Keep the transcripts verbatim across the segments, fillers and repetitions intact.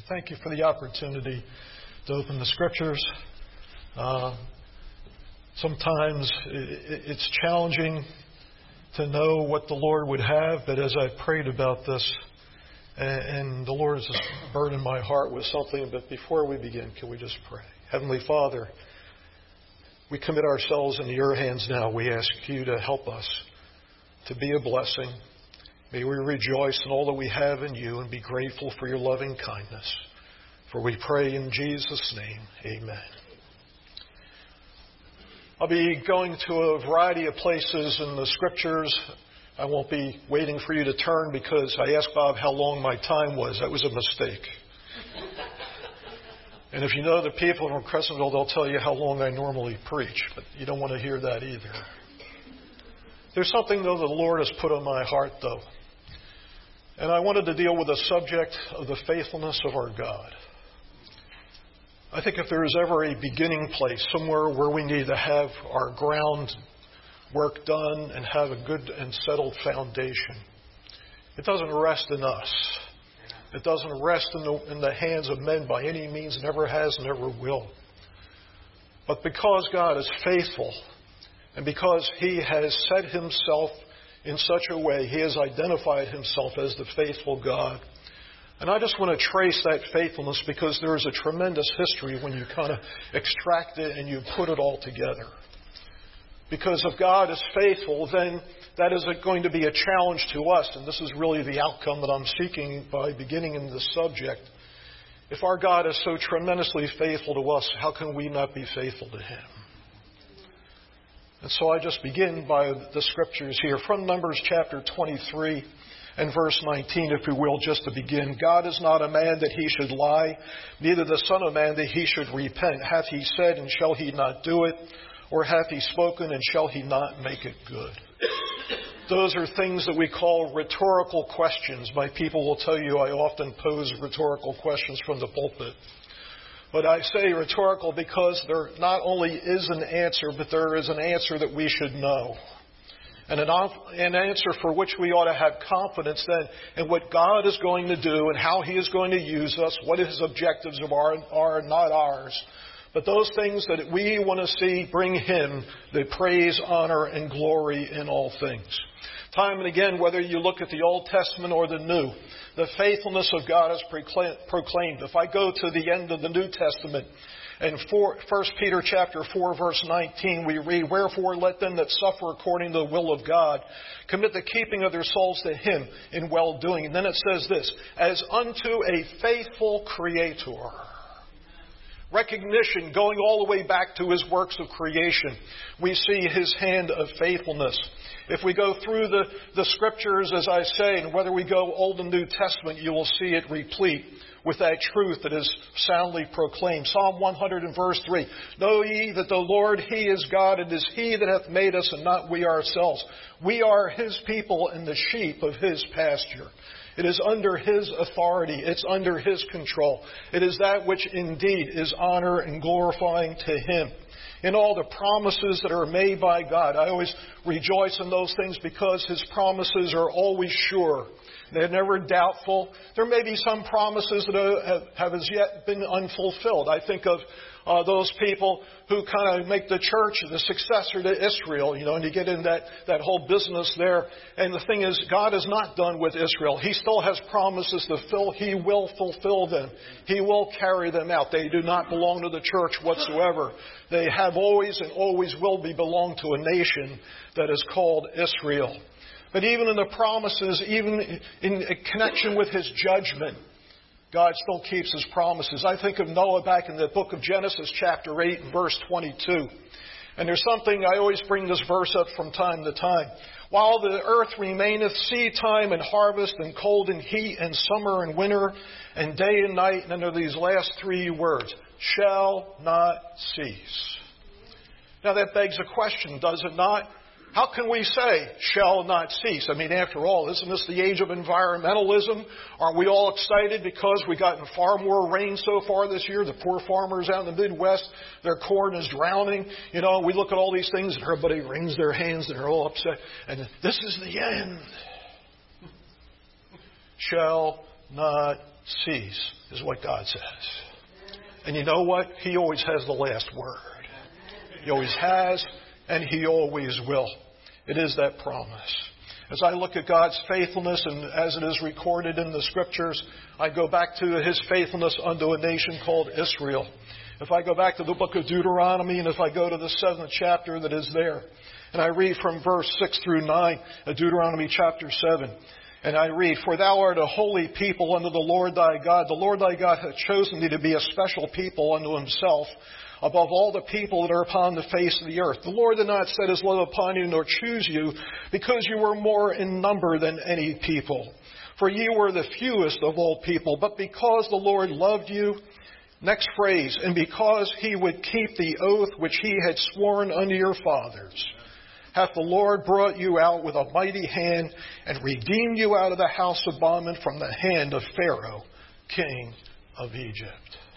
Thank you for the opportunity to open the Scriptures. Uh, sometimes it's challenging to know what the Lord would have, but as I prayed about this, and the Lord has just burdened my heart with something, but before we begin, can we just pray? Heavenly Father, we commit ourselves into your hands now. We ask you to help us to be a blessing. May we rejoice in all that we have in you and be grateful for your loving kindness. For we pray in Jesus' name, amen. I'll be going to a variety of places in the Scriptures. I won't be waiting for you to turn because I asked Bob how long my time was. That was a mistake. And if you know the people from Crescentville, they'll tell you how long I normally preach, but you don't want to hear that either. There's something, though, the Lord has put on my heart, though. And I wanted to deal with the subject of the faithfulness of our God. I think if there is ever a beginning place, somewhere where we need to have our ground work done and have a good and settled foundation, it doesn't rest in us. It doesn't rest in the, in the hands of men by any means, never has, never will. But because God is faithful, and because He has set Himself in such a way, He has identified Himself as the faithful God. And I just want to trace that faithfulness because there is a tremendous history when you kind of extract it and you put it all together. Because if God is faithful, then that is going to be a challenge to us. And this is really the outcome that I'm seeking by beginning in this subject. If our God is so tremendously faithful to us, how can we not be faithful to Him? And so I just begin by the Scriptures here. From Numbers chapter twenty-three and verse nineteen, if we will, just to begin. God is not a man that He should lie, neither the Son of Man that He should repent. Hath He said, and shall He not do it? Or hath He spoken, and shall He not make it good? Those are things that we call rhetorical questions. My people will tell you I often pose rhetorical questions from the pulpit. But I say rhetorical because there not only is an answer, but there is an answer that we should know. And an, an answer for which we ought to have confidence then in what God is going to do and how He is going to use us, what His objectives are, are not ours. But those things that we want to see bring Him the praise, honor, and glory in all things. Time and again, whether you look at the Old Testament or the New, the faithfulness of God is proclaimed. If I go to the end of the New Testament, in First Peter chapter four, verse nineteen, we read, "Wherefore let them that suffer according to the will of God commit the keeping of their souls to Him in well-doing." And then it says this, "as unto a faithful Creator." Recognition going all the way back to His works of creation. We see His hand of faithfulness. If we go through the, the Scriptures, as I say, and whether we go Old and New Testament, you will see it replete with that truth that is soundly proclaimed. Psalm one hundred and verse three. "Know ye that the Lord, He is God, it is He that hath made us, and not we ourselves. We are His people and the sheep of His pasture." It is under His authority. It's under His control. It is that which indeed is honor and glorifying to Him. In all the promises that are made by God, I always rejoice in those things because His promises are always sure. They're never doubtful. There may be some promises that have as yet been unfulfilled. I think of uh, those people who kind of make the church the successor to Israel, you know, and you get in that, that whole business there. And the thing is, God is not done with Israel. He still has promises to fill. He will fulfill them. He will carry them out. They do not belong to the church whatsoever. They have always and always will be belong to a nation that is called Israel. But even in the promises, even in connection with His judgment, God still keeps His promises. I think of Noah back in the book of Genesis chapter eight and verse twenty-two. And there's something, I always bring this verse up from time to time. "While the earth remaineth, seed time and harvest, and cold and heat, and summer and winter, and day and night," and under these last three words, "shall not cease." Now that begs a question, does it not? How can we say, "shall not cease"? I mean, after all, isn't this the age of environmentalism? Aren't we all excited because we've gotten far more rain so far this year? The poor farmers out in the Midwest, their corn is drowning. You know, we look at all these things and everybody wrings their hands and they're all upset. And this is the end. Shall not cease, is what God says. And you know what? He always has the last word. He always has, and He always will. It is that promise. As I look at God's faithfulness, and as it is recorded in the Scriptures, I go back to His faithfulness unto a nation called Israel. If I go back to the book of Deuteronomy, and if I go to the seventh chapter that is there, and I read from verse six through nine of Deuteronomy chapter seven, and I read, For thou art a holy people unto the Lord thy God. The Lord thy God hath chosen thee to be a special people unto Himself, above all the people that are upon the face of the earth. The Lord did not set His love upon you, nor choose you, because you were more in number than any people. For ye were the fewest of all people, but because the Lord loved you, next phrase, and because He would keep the oath which He had sworn unto your fathers, hath the Lord brought you out with a mighty hand, and redeemed you out of the house of bondmen from the hand of Pharaoh, king of Egypt.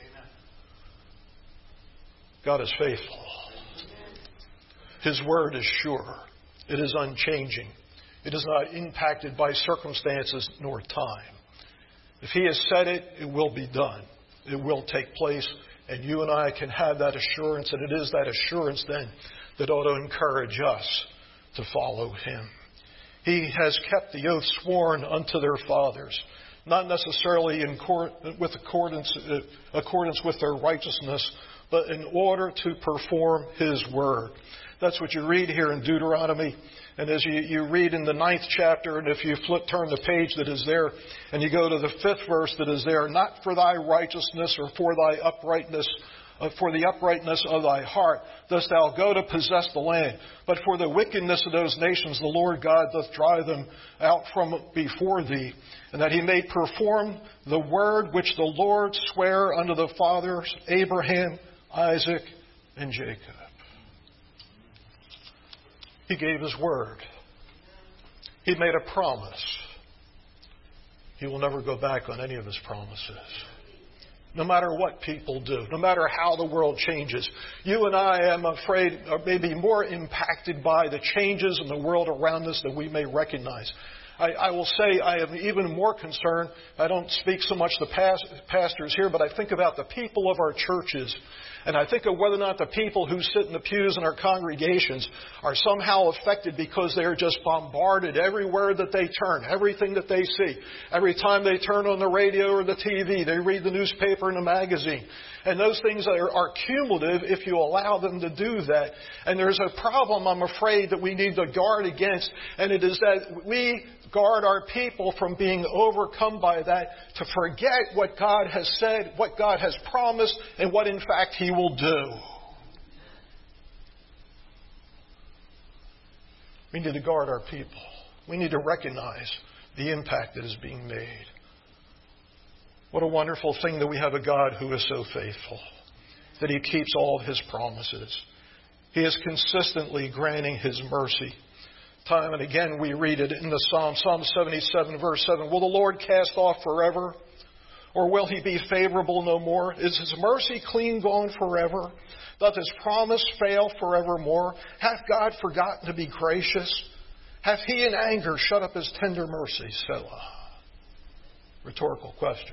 God is faithful. His word is sure. It is unchanging. It is not impacted by circumstances nor time. If He has said it, it will be done. It will take place. And you and I can have that assurance. And it is that assurance then that ought to encourage us to follow Him. He has kept the oath sworn unto their fathers, not necessarily in court, with accordance, uh, accordance with their righteousness, but in order to perform His word. That's what you read here in Deuteronomy. And as you, you read in the ninth chapter, and if you flip, turn the page that is there, and you go to the fifth verse that is there, not for thy righteousness or for thy uprightness, uh, for the uprightness of thy heart dost thou go to possess the land, but for the wickedness of those nations the Lord God doth drive them out from before thee, and that He may perform the word which the Lord sware unto the fathers Abraham, Isaac, and Jacob. He gave His word. He made a promise. He will never go back on any of His promises. No matter what people do, no matter how the world changes. You and I, am afraid, are maybe more impacted by the changes in the world around us than we may recognize. I, I will say I am even more concerned. I don't speak so much to past, pastors here, but I think about the people of our churches. And I think of whether or not the people who sit in the pews in our congregations are somehow affected because they are just bombarded everywhere that they turn, everything that they see. Every time they turn on the radio or the T V, they read the newspaper and the magazine. And those things are, are cumulative if you allow them to do that. And there's a problem, I'm afraid, that we need to guard against. And it is that we guard our people from being overcome by that, to forget what God has said, what God has promised, and what in fact He will do. We need to guard our people. We need to recognize the impact that is being made. What a wonderful thing that we have a God who is so faithful, that He keeps all of His promises. He is consistently granting His mercy. Time and again we read it in the Psalm, Psalm seventy-seven, verse seven. Will the Lord cast off forever? Or will He be favorable no more? Is His mercy clean gone forever? Doth His promise fail forevermore? Hath God forgotten to be gracious? Hath He in anger shut up His tender mercies? Selah. Rhetorical questions.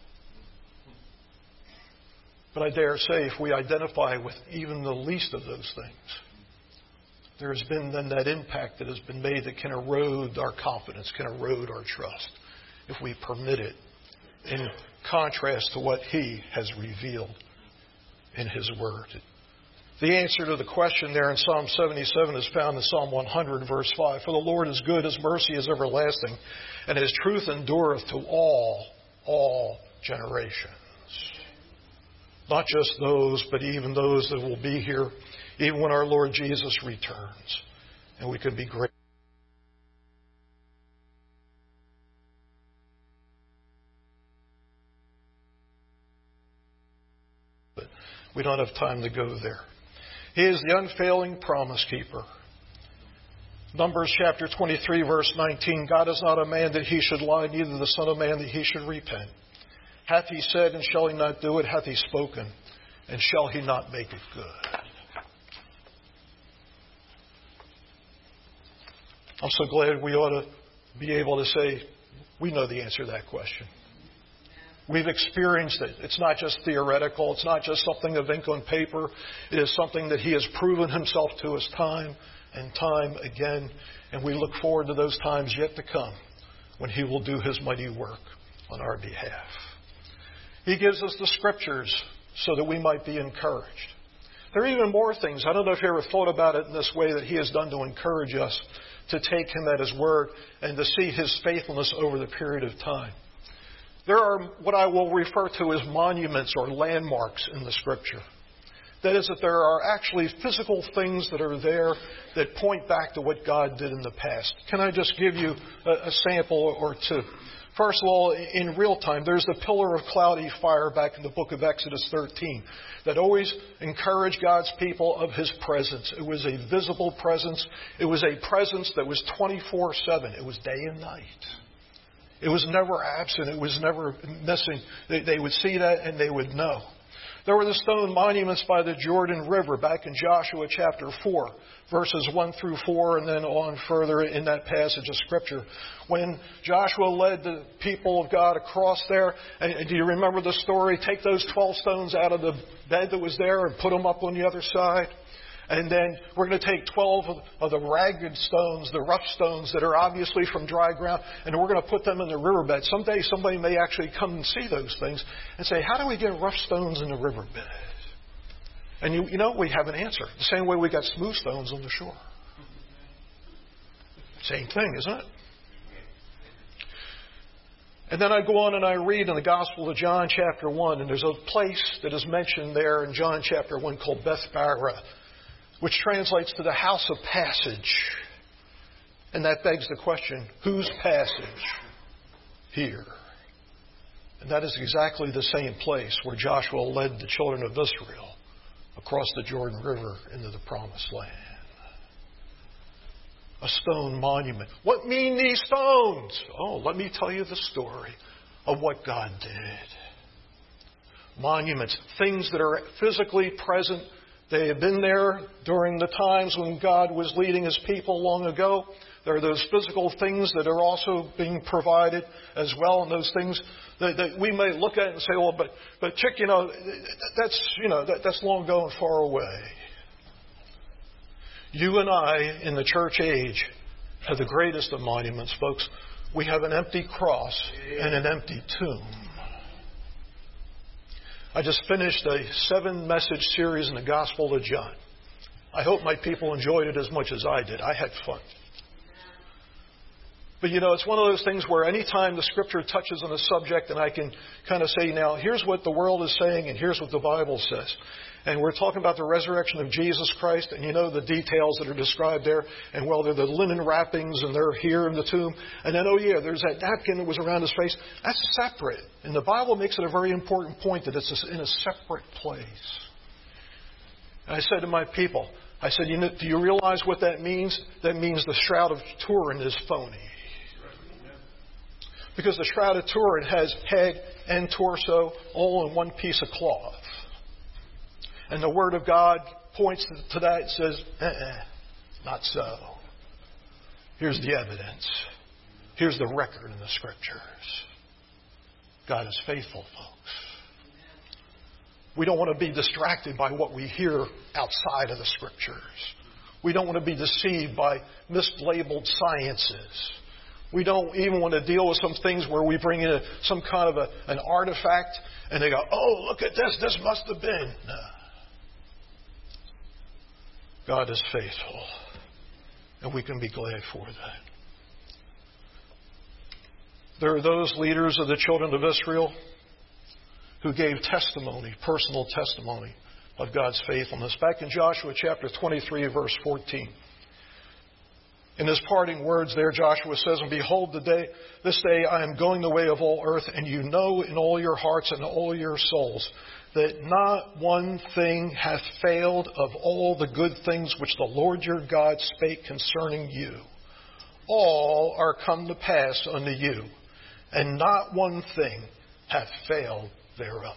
But I dare say if we identify with even the least of those things, there has been then that impact that has been made that can erode our confidence, can erode our trust, if we permit it, in contrast to what He has revealed in His Word. The answer to the question there in Psalm seventy-seven is found in Psalm one hundred, verse five. For the Lord is good, His mercy is everlasting, and His truth endureth to all, all generations. Not just those, but even those that will be here, even when our Lord Jesus returns. And we can be grateful. But we don't have time to go there. He is the unfailing promise keeper. Numbers chapter twenty-three, verse nineteen. God is not a man that He should lie, neither the Son of Man that He should repent. Hath He said, and shall He not do it? Hath He spoken, and shall He not make it good? I'm so glad we ought to be able to say, we know the answer to that question. We've experienced it. It's not just theoretical. It's not just something of ink on paper. It is something that He has proven Himself to us time and time again. And we look forward to those times yet to come when He will do His mighty work on our behalf. He gives us the Scriptures so that we might be encouraged. There are even more things. I don't know if you ever thought about it in this way that He has done to encourage us to take Him at His word and to see His faithfulness over the period of time. There are what I will refer to as monuments or landmarks in the Scripture. That is, that there are actually physical things that are there that point back to what God did in the past. Can I just give you a, a sample or two? First of all, in real time, there's the pillar of cloudy fire back in the book of Exodus thirteen that always encouraged God's people of His presence. It was a visible presence. It was a presence that was twenty-four seven. It was day and night. It was never absent. It was never missing. They, they would see that and they would know. There were the stone monuments by the Jordan River back in Joshua chapter four, verses one through four, and then on further in that passage of Scripture. When Joshua led the people of God across there, and do you remember the story? Take those twelve stones out of the bed that was there and put them up on the other side. And then we're going to take twelve of the ragged stones, the rough stones that are obviously from dry ground, and we're going to put them in the riverbed. Someday somebody may actually come and see those things and say, how do we get rough stones in the riverbed? And you, you know, we have an answer. The same way we got smooth stones on the shore. Same thing, isn't it? And then I go on and I read in the Gospel of John chapter one, and there's a place that is mentioned there in John chapter one called Bethbara, which translates to the house of passage. And that begs the question, whose passage? Here. And that is exactly the same place where Joshua led the children of Israel across the Jordan River into the Promised Land. A stone monument. What mean these stones? Oh, let me tell you the story of what God did. Monuments, things that are physically present. They have been there during the times when God was leading His people long ago. There are those physical things that are also being provided as well, and those things that, that we may look at and say, "Well, but but Chick, you know, that's you know that, that's long gone far away." You and I, in the church age, have the greatest of monuments, folks. We have an empty cross and an empty tomb. I just finished a seven-message series in the Gospel of John. I hope my people enjoyed it as much as I did. I had fun. But, you know, it's one of those things where any time the Scripture touches on a subject and I can kind of say, now, here's what the world is saying and here's what the Bible says. And we're talking about the resurrection of Jesus Christ, and you know the details that are described there, and well, they're the linen wrappings, and they're here in the tomb. And then, oh yeah, there's that napkin that was around His face. That's separate. And the Bible makes it a very important point that it's in a separate place. And I said to my people, I said, you know, do you realize what that means? That means the Shroud of Turin is phony. Because the Shroud of Turin has head and torso all in one piece of cloth. And the Word of God points to that and says, uh-uh, not so. Here's the evidence. Here's the record in the Scriptures. God is faithful, folks. We don't want to be distracted by what we hear outside of the Scriptures. We don't want to be deceived by mislabeled sciences. We don't even want to deal with some things where we bring in a, some kind of a, an artifact and they go, oh, look at this. This must have been. No. God is faithful, and we can be glad for that. There are those leaders of the children of Israel who gave testimony, personal testimony of God's faithfulness. Back in Joshua chapter twenty-three, verse fourteen. In his parting words there, Joshua says, and behold, the day, this day I am going the way of all earth, and you know in all your hearts and all your souls that not one thing hath failed of all the good things which the Lord your God spake concerning you. All are come to pass unto you, and not one thing hath failed thereof.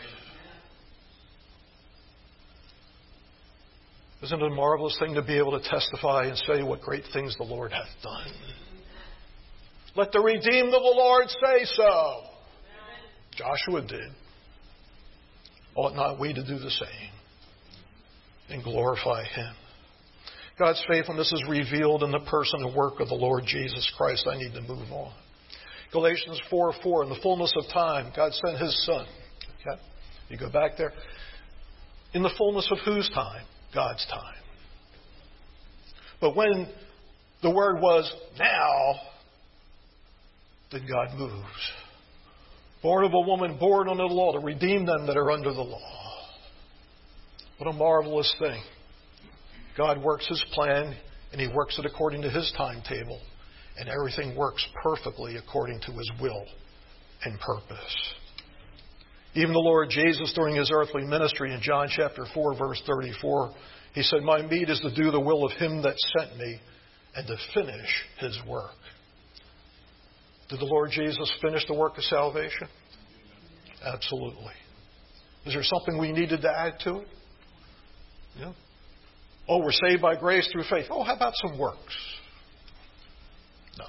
Isn't it a marvelous thing to be able to testify and say what great things the Lord hath done? Let the redeemed of the Lord say so. Joshua did. Ought not we to do the same and glorify Him? God's faithfulness is revealed in the person and work of the Lord Jesus Christ. I need to move on. Galatians four four, in the fullness of time, God sent His Son. Okay? You go back there. In the fullness of whose time? God's time. But when the word was now, then God moves. Born of a woman, born under the law, to redeem them that are under the law. What a marvelous thing. God works His plan, and He works it according to His timetable. And everything works perfectly according to His will and purpose. Even the Lord Jesus, during His earthly ministry in John chapter four, verse thirty-four, He said, my meat is to do the will of Him that sent me and to finish His work. Did the Lord Jesus finish the work of salvation? Absolutely. Is there something we needed to add to it? Yeah. Oh, we're saved by grace through faith. Oh, how about some works? No.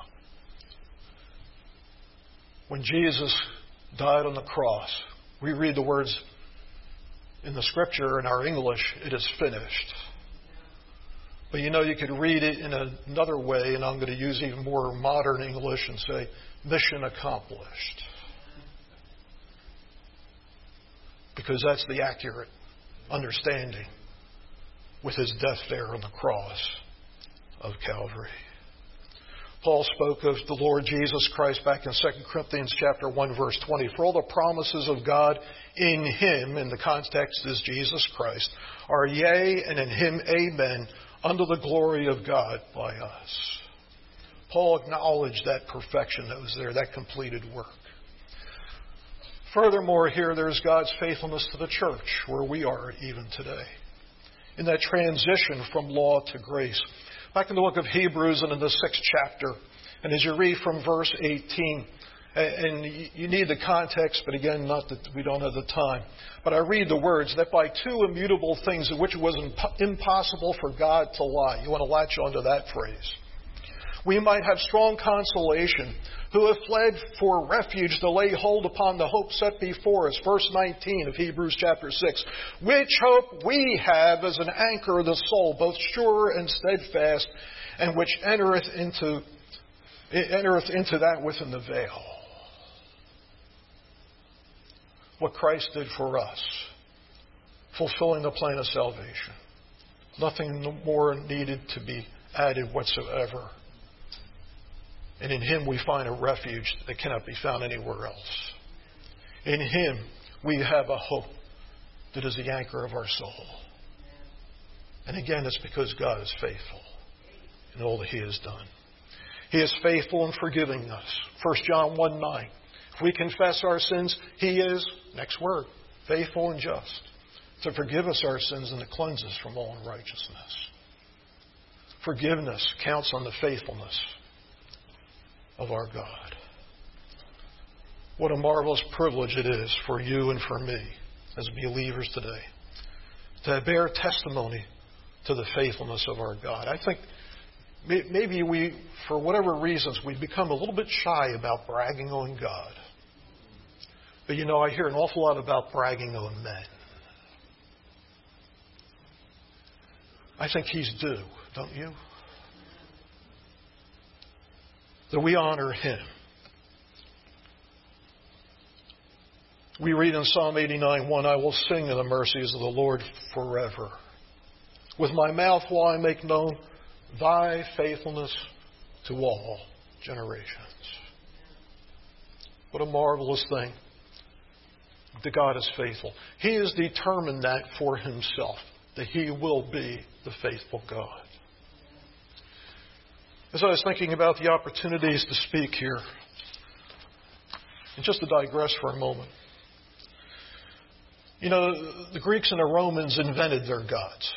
When Jesus died on the cross, we read the words in the Scripture in our English, it is finished. But you know, you could read it in another way, and I'm going to use even more modern English and say, mission accomplished. Because that's the accurate understanding with His death there on the cross of Calvary. Paul spoke of the Lord Jesus Christ back in Second Corinthians chapter one, verse twenty. For all the promises of God in Him, and the context is Jesus Christ, are yea, and in Him amen, unto the glory of God by us. Paul acknowledged that perfection that was there, that completed work. Furthermore, here there's God's faithfulness to the church, where we are even today, in that transition from law to grace. Back in the book of Hebrews and in the sixth chapter, and as you read from verse eighteen, and you need the context, but again, not that we don't have the time, but I read the words, that by two immutable things in which it was impossible for God to lie. You want to latch onto that phrase. We might have strong consolation, who have fled for refuge to lay hold upon the hope set before us. Verse nineteen of Hebrews chapter six. Which hope we have as an anchor of the soul, both sure and steadfast, and which entereth into, entereth into that within the veil. What Christ did for us, fulfilling the plan of salvation. Nothing more needed to be added whatsoever. And in Him we find a refuge that cannot be found anywhere else. In Him we have a hope that is the anchor of our soul. And again, it's because God is faithful in all that He has done. He is faithful in forgiving us. First John one nine. If we confess our sins, He is, next word, faithful and just, to forgive us our sins and to cleanse us from all unrighteousness. Forgiveness counts on the faithfulness of our God. What a marvelous privilege it is for you and for me as believers today to bear testimony to the faithfulness of our God. I think maybe we, for whatever reasons, we've become a little bit shy about bragging on God. But you know, I hear an awful lot about bragging on men. I think He's due, don't you? That we honor Him. We read in Psalm eighty-nine one, I will sing of the mercies of the Lord forever. With my mouth will I make known Thy faithfulness to all generations. What a marvelous thing that God is faithful. He has determined that for Himself, that He will be the faithful God. As I was thinking about the opportunities to speak here, and just to digress for a moment, you know, the Greeks and the Romans invented their gods.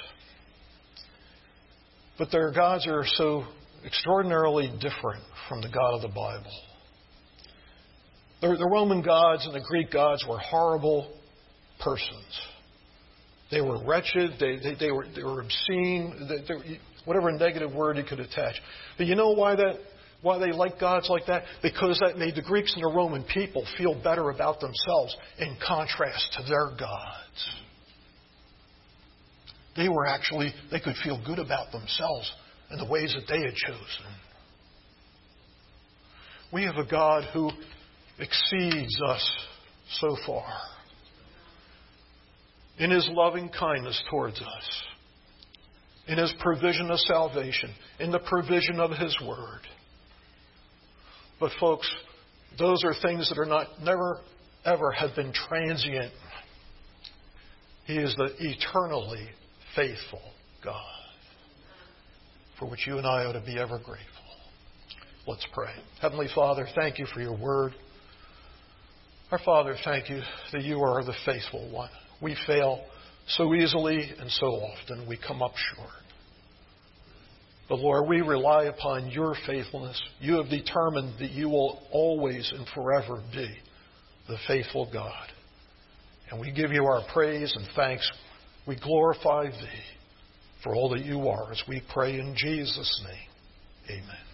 But their gods are so extraordinarily different from the God of the Bible. The, the Roman gods and the Greek gods were horrible persons. They were wretched. They, they, they, were, they were obscene. They, they, whatever negative word you could attach. But you know why that Why they like gods like that? Because that made the Greeks and the Roman people feel better about themselves in contrast to their gods. They were actually, they could feel good about themselves and the ways that they had chosen. We have a God who exceeds us so far in His loving kindness towards us, in His provision of salvation, in the provision of His Word. But folks, those are things that are not, never, ever have been transient. He is the eternally faithful God, for which you and I ought to be ever grateful. Let's pray. Heavenly Father, thank you for your word. Our Father, thank you that you are the faithful one. We fail so easily and so often. We come up short. But Lord, we rely upon your faithfulness. You have determined that you will always and forever be the faithful God. And we give you our praise and thanks. We glorify Thee for all that you are as we pray in Jesus' name. Amen.